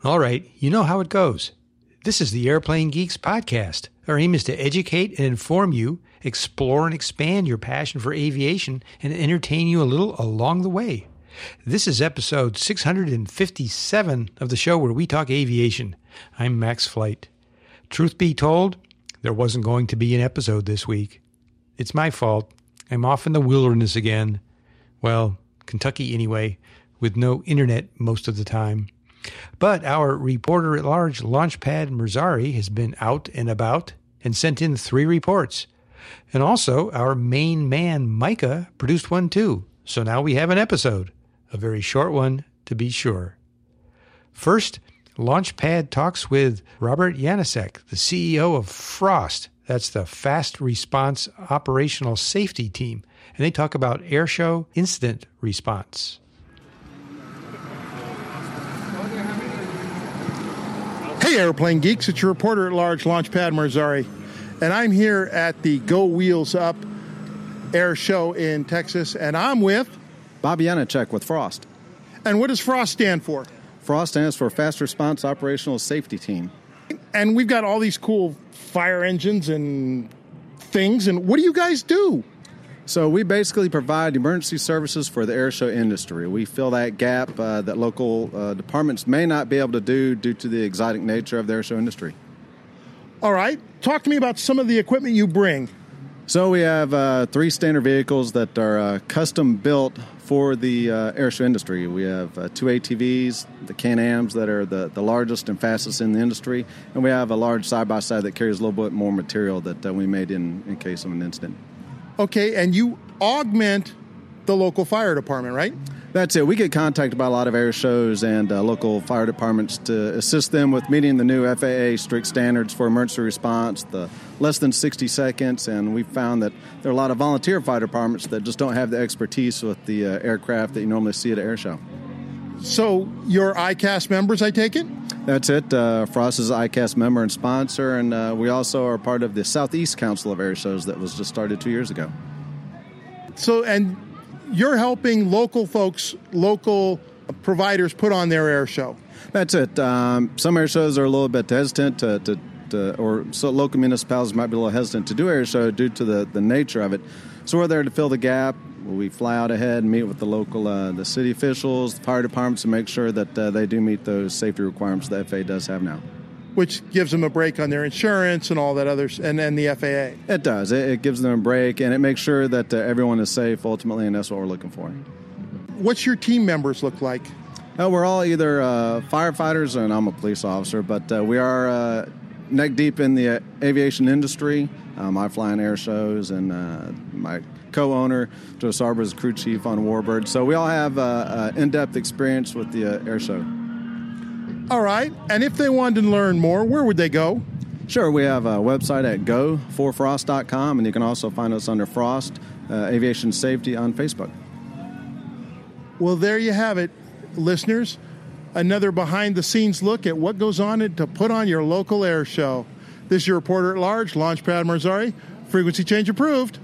All right, you know how it goes. This is the Airplane Geeks podcast. Our aim is to educate and inform you, explore and expand your passion for aviation, and entertain you a little along the way. This is episode 657 of the show where we talk aviation. I'm Max Flight. Truth be told, there wasn't going to be an episode this week. It's my fault. I'm off in the wilderness again. Well, Kentucky anyway, with no internet most of the time. But our reporter-at-large Launchpad Marzari has been out and about and sent in 3 reports. And also, our main man, Micah, produced one too. So now we have an episode. A very short one, to be sure. First, Launchpad talks with Robert Janasek, the CEO of Frost. That's the Fast Response Operational Safety Team. And they talk about airshow incident response. Hey, Airplane Geeks, it's your reporter-at-large, Launchpad Marzari, and I'm here at the Go Wheels Up Air Show in Texas, and I'm with... Bob Janacek with Frost. And what does Frost stand for? Frost stands for Fast Response Operational Safety Team. And we've got all these cool fire engines and things, and what do you guys do? So we basically provide emergency services for the airshow industry. We fill that gap that local departments may not be able to do due to the exotic nature of the airshow industry. All right. Talk to me about some of the equipment you bring. So we have 3 standard vehicles that are custom built for the airshow industry. We have 2 ATVs, the Can-Ams that are the largest and fastest in the industry, and we have a large side-by-side that carries a little bit more material that we made in case of an incident. Okay, and you augment the local fire department, right? That's it. We get contacted by a lot of air shows and local fire departments to assist them with meeting the new FAA strict standards for emergency response, the less than 60 seconds, and we found that there are a lot of volunteer fire departments that just don't have the expertise with the aircraft that you normally see at an air show. So you're ICAS members, I take it? That's it. Frost is an ICAS member and sponsor, and we also are part of the Southeast Council of Air Shows that was just started 2 years ago. So, and you're helping local folks, local providers put on their air show. That's it. Some air shows are a little bit hesitant or so local municipalities might be a little hesitant to do air show due to the nature of it. So we're there to fill the gap. We fly out ahead and meet with the local, the city officials, the fire departments to make sure that they do meet those safety requirements the FAA does have now. Which gives them a break on their insurance and all that others, and the FAA. It does. It gives them a break, and it makes sure that everyone is safe ultimately, and that's what we're looking for. What's your team members look like? We're all either firefighters, and I'm a police officer, but we are neck deep in the aviation industry. I fly in air shows, and my co-owner, Joe Sarber, is crew chief on Warbird. So we all have in-depth experience with the air show. All right. And if they wanted to learn more, where would they go? Sure. We have a website at go4frost.com, and you can also find us under Frost Aviation Safety on Facebook. Well, there you have it, listeners. Another behind-the-scenes look at what goes on to put on your local air show. This is your reporter-at-large, Launchpad Marzari. Frequency change approved.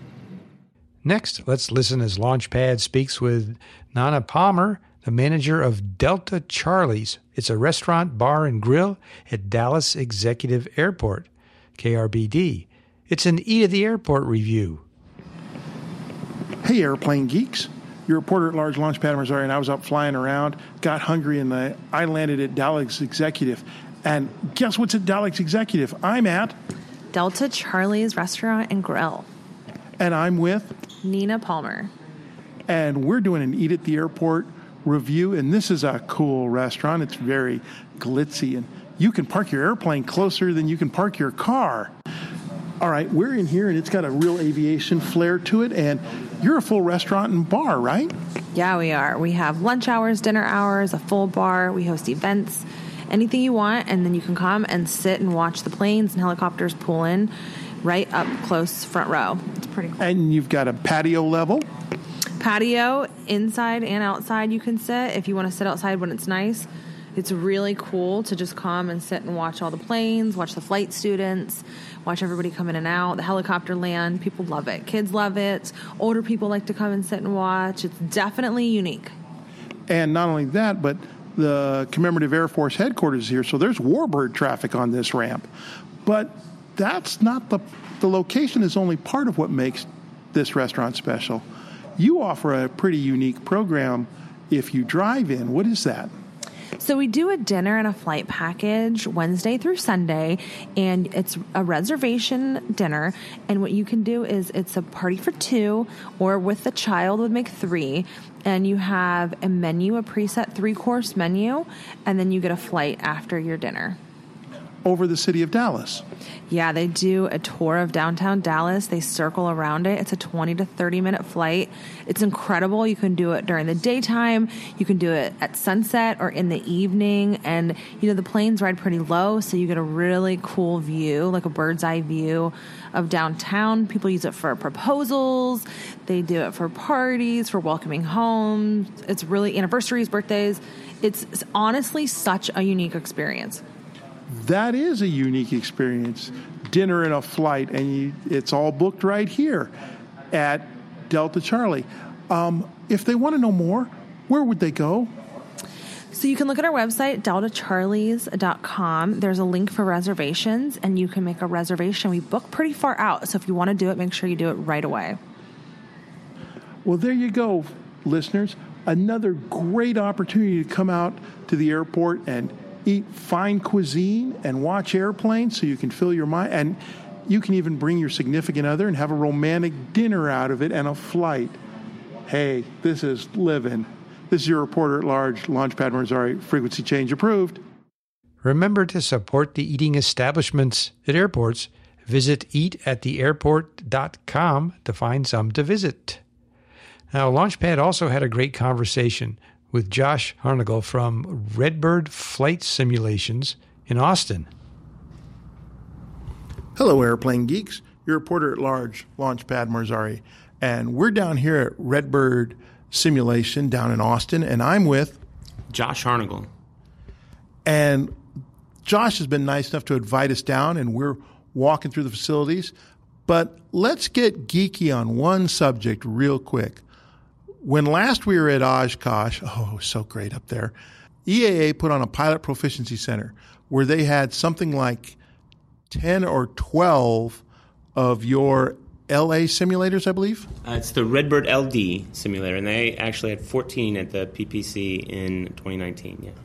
Next, let's listen as Launchpad speaks with Nana Palmer, the manager of Delta Charlie's. It's a restaurant, bar, and grill at Dallas Executive Airport, KRBD. It's an Eat at the Airport review. Hey, Airplane Geeks. Your reporter-at-large, Launchpad Marzari, and I was up flying around, got hungry, and I landed at Dallas Executive. And guess what's at Dallas Executive? I'm at Delta Charlie's Restaurant and Grill. And I'm with Nina Palmer. And we're doing an Eat at the Airport review, and this is a cool restaurant. It's very glitzy, and you can park your airplane closer than you can park your car. All right, we're in here, and it's got a real aviation flair to it, and you're a full restaurant and bar, right? Yeah, we are. We have lunch hours, dinner hours, a full bar. We host events, anything you want, and then you can come and sit and watch the planes and helicopters pull in right up close front row. It's pretty cool. And you've got a patio level? Patio, inside and outside you can sit. If you want to sit outside when it's nice, it's really cool to just come and sit and watch all the planes, watch the flight students, watch everybody come in and out, the helicopter land. People love it. Kids love it. Older people like to come and sit and watch. It's definitely unique. And not only that, but the Commemorative Air Force headquarters here, so there's warbird traffic on this ramp. But that's not the location is only part of what makes this restaurant special. You offer a pretty unique program if you drive in. What is that? So we do a dinner and a flight package Wednesday through Sunday, and it's a reservation dinner. And what you can do is it's a party for two, or with the child would make three. And you have a menu, a preset 3-course menu, and then you get a flight after your dinner. Over the city of Dallas. Yeah, they do a tour of downtown Dallas. They circle around it. It's a 20 to 30-minute flight. It's incredible. You can do it during the daytime. You can do it at sunset or in the evening. And, the planes ride pretty low, so you get a really cool view, like a bird's eye view of downtown. People use it for proposals. They do it for parties, for welcoming home. It's really anniversaries, birthdays. It's honestly such a unique experience. That is a unique experience. Dinner and a flight, and it's all booked right here at Delta Charlie. If they want to know more, where would they go? So you can look at our website, deltacharlies.com. There's a link for reservations, and you can make a reservation. We book pretty far out, so if you want to do it, make sure you do it right away. Well, there you go, listeners. Another great opportunity to come out to the airport and eat fine cuisine and watch airplanes so you can fill your mind. And you can even bring your significant other and have a romantic dinner out of it and a flight. Hey, this is living. This is your reporter at large, Launchpad Marzari, frequency change approved. Remember to support the eating establishments at airports. Visit eatattheairport.com to find some to visit. Now, Launchpad also had a great conversation with Josh Harnagle from Redbird Flight Simulations in Austin. Hello, airplane geeks. Your reporter at large, Launchpad Marzari. And we're down here at Redbird Simulation down in Austin, and I'm with Josh Harnagle. And Josh has been nice enough to invite us down, and we're walking through the facilities. But let's get geeky on one subject real quick. When last we were at Oshkosh, so great up there, EAA put on a pilot proficiency center where they had something like 10 or 12 of your LA simulators, I believe? It's the Redbird LD simulator, and they actually had 14 at the PPC in 2019, yeah.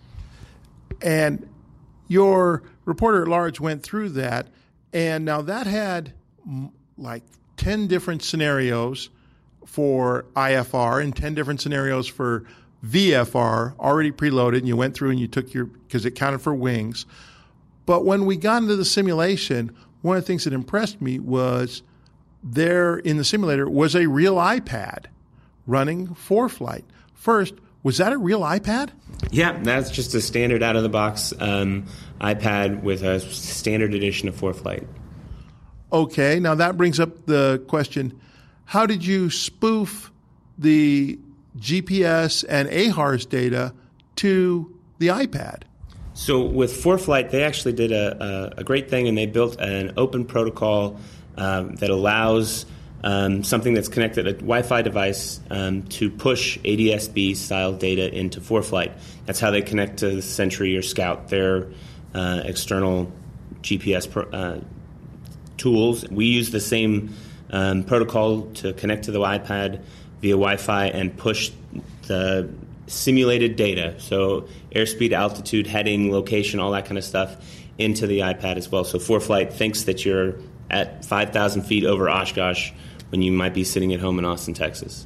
And your reporter at large went through that, and now that had like 10 different scenarios for IFR and 10 different scenarios for VFR already preloaded, and you went through and you took because it counted for wings. But when we got into the simulation, one of the things that impressed me was there in the simulator was a real iPad running ForeFlight. First, was that a real iPad? Yeah, that's just a standard out-of-the-box iPad with a standard edition of ForeFlight. Okay, now that brings up the question, how did you spoof the GPS and AHRS data to the iPad? So with ForeFlight, they actually did a great thing, and they built an open protocol that allows something that's connected, a Wi-Fi device, to push ADS-B style data into ForeFlight. That's how they connect to Sentry or Scout, their external GPS tools. We use the same protocol to connect to the iPad via Wi-Fi and push the simulated data, so airspeed, altitude, heading, location, all that kind of stuff, into the iPad as well. So ForeFlight thinks that you're at 5,000 feet over Oshkosh when you might be sitting at home in Austin, Texas.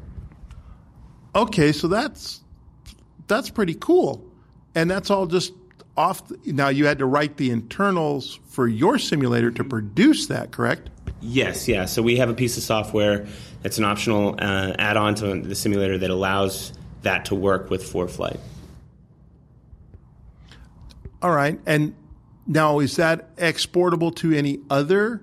Okay, so that's pretty cool. And that's all just off. Now, you had to write the internals for your simulator to produce that, correct? Yes, yeah. So we have a piece of software that's an optional add-on to the simulator that allows that to work with ForeFlight. All right. And now, is that exportable to any other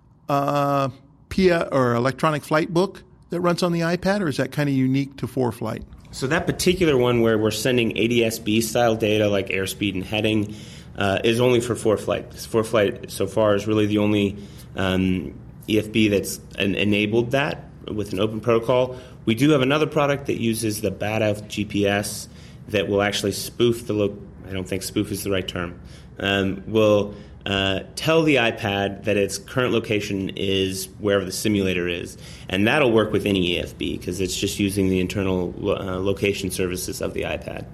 PIA or electronic flight book that runs on the iPad, or is that kind of unique to ForeFlight? So that particular one where we're sending ADS-B style data like airspeed and heading is only for ForeFlight. ForeFlight so far is really the only EFB that's enabled that with an open protocol. We do have another product that uses the BADF GPS that will actually spoof I don't think spoof is the right term. Will tell the iPad that its current location is wherever the simulator is, and that'll work with any EFB because it's just using the internal location services of the iPad.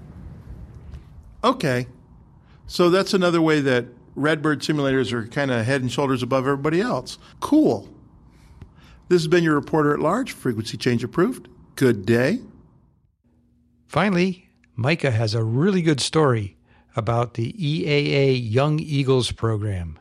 Okay. So that's another way that Redbird simulators are kind of head and shoulders above everybody else. Cool. This has been your reporter at large, Frequency Change Approved. Good day. Finally, Micah has a really good story about the EAA Young Eagles program.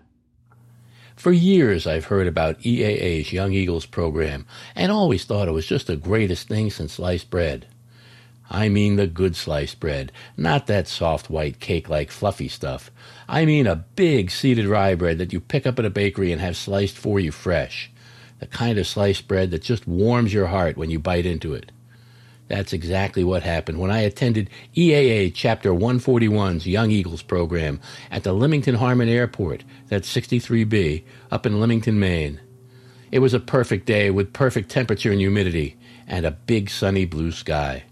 For years, I've heard about EAA's Young Eagles program and always thought it was just the greatest thing since sliced bread. I mean the good sliced bread, not that soft white cake-like fluffy stuff. I mean a big seeded rye bread that you pick up at a bakery and have sliced for you fresh. The kind of sliced bread that just warms your heart when you bite into it. That's exactly what happened when I attended EAA Chapter 141's Young Eagles program at the Leamington Harmon Airport, that's 63B, up in Leamington, Maine. It was a perfect day with perfect temperature and humidity, and a big sunny blue sky.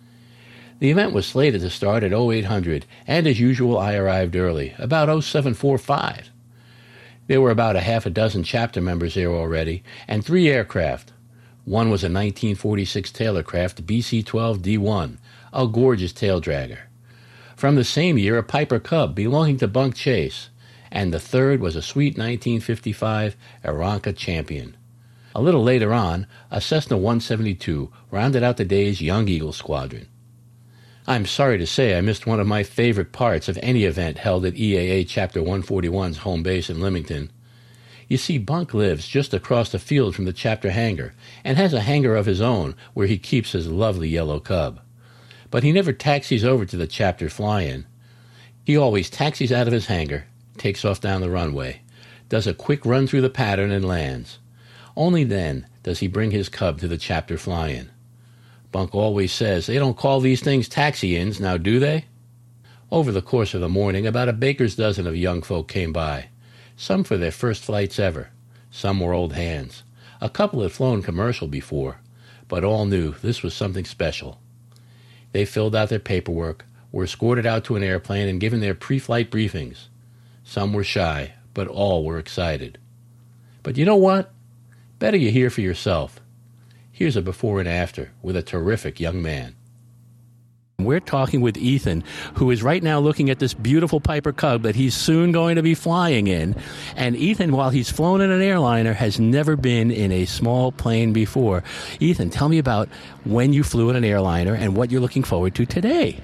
The event was slated to start at 0800, and as usual I arrived early, about 0745. There were about a half a dozen chapter members there already, and 3 aircraft. One was a 1946 Taylorcraft BC-12D1, a gorgeous tail dragger. From the same year, a Piper Cub belonging to Bunk Chase, and the third was a sweet 1955 Aeronca Champion. A little later on, a Cessna 172 rounded out the day's Young Eagle Squadron. I'm sorry to say I missed one of my favorite parts of any event held at EAA Chapter 141's home base in Leamington. You see, Bunk lives just across the field from the chapter hangar and has a hangar of his own where he keeps his lovely yellow Cub. But he never taxis over to the chapter fly-in. He always taxis out of his hangar, takes off down the runway, does a quick run through the pattern and lands. Only then does he bring his Cub to the chapter fly-in. Bunk always says, they don't call these things taxi-ins, now do they? Over the course of the morning, about a baker's dozen of young folk came by. Some for their first flights ever. Some were old hands. A couple had flown commercial before, but all knew this was something special. They filled out their paperwork, were escorted out to an airplane, and given their pre-flight briefings. Some were shy, but all were excited. But you know what? Better you hear for yourself. Here's a before and after with a terrific young man. We're talking with Ethan, who is right now looking at this beautiful Piper Cub that he's soon going to be flying in. And Ethan, while he's flown in an airliner, has never been in a small plane before. Ethan, tell me about when you flew in an airliner and what you're looking forward to today.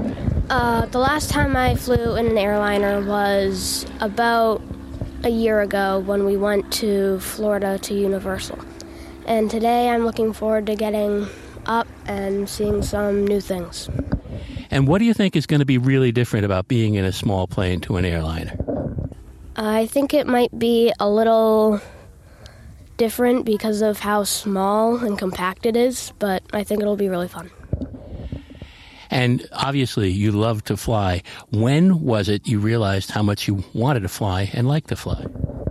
The last time I flew in an airliner was about a year ago when we went to Florida to Universal. And today I'm looking forward to getting up and seeing some new things. And what do you think is going to be really different about being in a small plane to an airliner? I think it might be a little different because of how small and compact it is, but I think it'll be really fun. And obviously you love to fly. When was it you realized how much you wanted to fly and like to fly?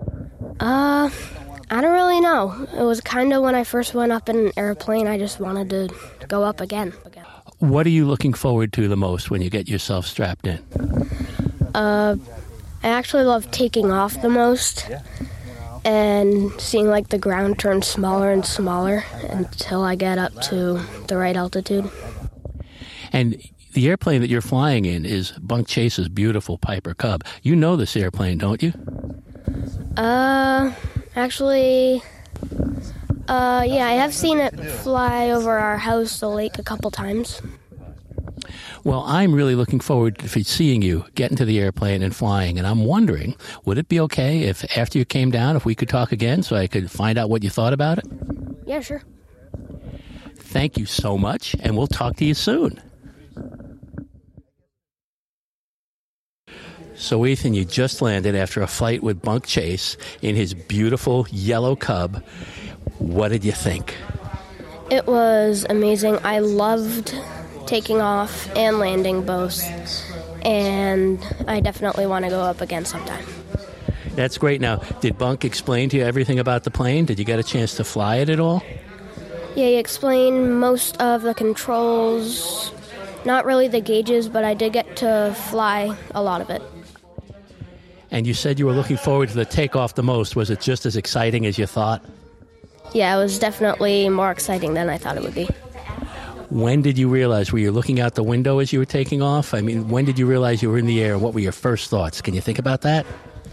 I don't really know. It was kind of when I first went up in an airplane, I just wanted to go up again. What are you looking forward to the most when you get yourself strapped in? I actually love taking off the most and seeing like the ground turn smaller and smaller until I get up to the right altitude. And the airplane that you're flying in is Bunk Chase's beautiful Piper Cub. You know this airplane, don't you? Actually, yeah, I have seen it fly over our house, the lake, a couple times. Well, I'm really looking forward to seeing you get into the airplane and flying, and I'm wondering, would it be okay if after you came down, if we could talk again so I could find out what you thought about it? Yeah, sure. Thank you so much, and we'll talk to you soon. So, Ethan, you just landed after a flight with Bunk Chase in his beautiful yellow Cub. What did you think? It was amazing. I loved taking off and landing both, and I definitely want to go up again sometime. That's great. Now, did Bunk explain to you everything about the plane? Did you get a chance to fly it at all? Yeah, he explained most of the controls Not really the gauges, but I did get to fly a lot of it. And you said you were looking forward to the takeoff the most. Was it just as exciting as you thought? Yeah, it was definitely more exciting than I thought it would be. When did you realize? Were you looking out the window as you were taking off? I mean, when did you realize you were in the air? What were your first thoughts? Can you think about that?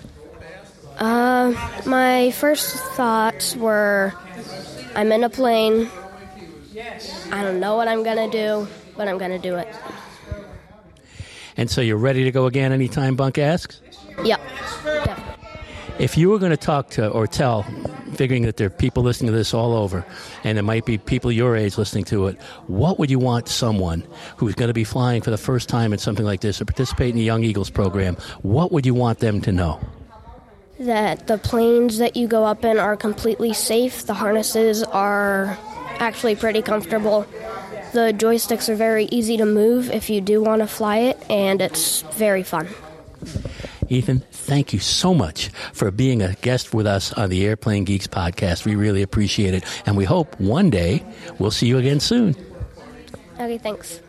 My first thoughts were, I'm in a plane. I don't know what I'm going to do, but I'm going to do it. And so you're ready to go again anytime Bunk asks? Yep. Definitely. If you were going to talk to or tell, figuring that there are people listening to this all over, and there might be people your age listening to it, what would you want someone who's going to be flying for the first time in something like this or participate in the Young Eagles program, what would you want them to know? That the planes that you go up in are completely safe. The harnesses are actually pretty comfortable. The joysticks are very easy to move if you do want to fly it, and it's very fun. Ethan, thank you so much for being a guest with us on the Airplane Geeks podcast. We really appreciate it, and we hope one day we'll see you again soon. Okay, thanks.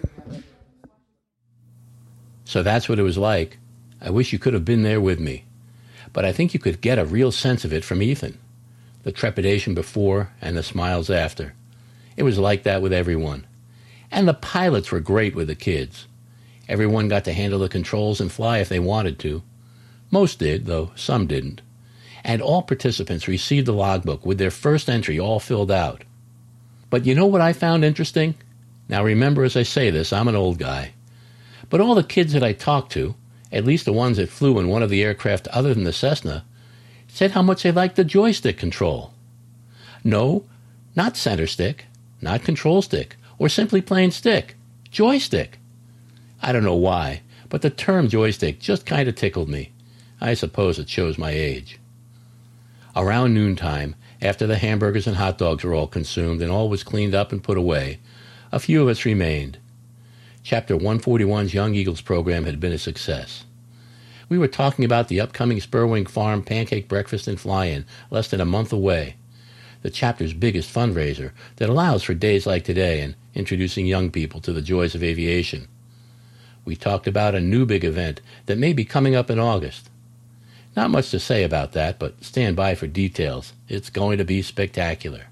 So that's what it was like. I wish you could have been there with me. But I think you could get a real sense of it from Ethan. The trepidation before and the smiles after. It was like that with everyone. And the pilots were great with the kids. Everyone got to handle the controls and fly if they wanted to. Most did, though some didn't. And all participants received the logbook with their first entry all filled out. But you know what I found interesting? Now remember, as I say this, I'm an old guy. But all the kids that I talked to, at least the ones that flew in one of the aircraft other than the Cessna, said how much they liked the joystick control. No, not center stick, not control stick, or simply plain stick. Joystick. I don't know why, but the term joystick just kind of tickled me. I suppose it shows my age. Around noontime, after the hamburgers and hot dogs were all consumed and all was cleaned up and put away, a few of us remained. Chapter 141's Young Eagles program had been a success. We were talking about the upcoming Spurwing Farm pancake breakfast and fly-in less than a month away, the chapter's biggest fundraiser that allows for days like today and introducing young people to the joys of aviation. We talked about a new big event that may be coming up in August. Not much to say about that, but stand by for details. It's going to be spectacular.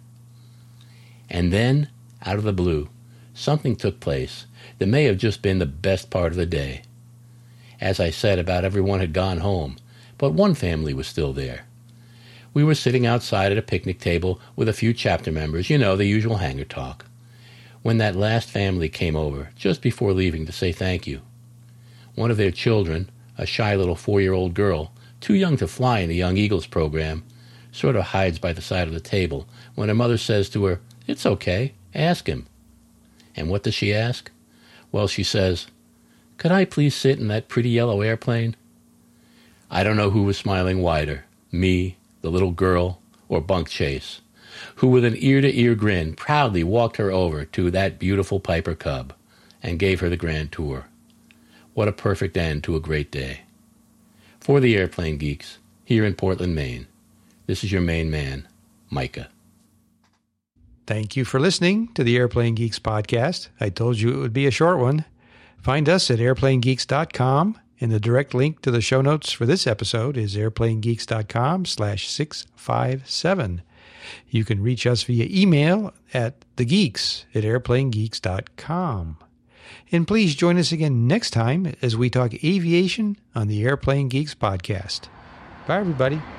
And then, out of the blue, something took place that may have just been the best part of the day. As I said, about everyone had gone home, but one family was still there. We were sitting outside at a picnic table with a few chapter members, you know, the usual hangar talk, when that last family came over, just before leaving, to say thank you. One of their children, a shy little 4-year-old girl, too young to fly in the Young Eagles program, sort of hides by the side of the table when her mother says to her, "It's okay, ask him." And what does she ask? Well, she says, "Could I please sit in that pretty yellow airplane?" I don't know who was smiling wider, me, the little girl, or Bunk Chase, who with an ear-to-ear grin proudly walked her over to that beautiful Piper Cub and gave her the grand tour. What a perfect end to a great day. For the Airplane Geeks, here in Portland, Maine, this is your main man, Micah. Thank you for listening to the Airplane Geeks podcast. I told you it would be a short one. Find us at airplanegeeks.com, and the direct link to the show notes for this episode is airplanegeeks.com/657. You can reach us via email at thegeeks@airplanegeeks.com. And please join us again next time as we talk aviation on the Airplane Geeks podcast. Bye, everybody.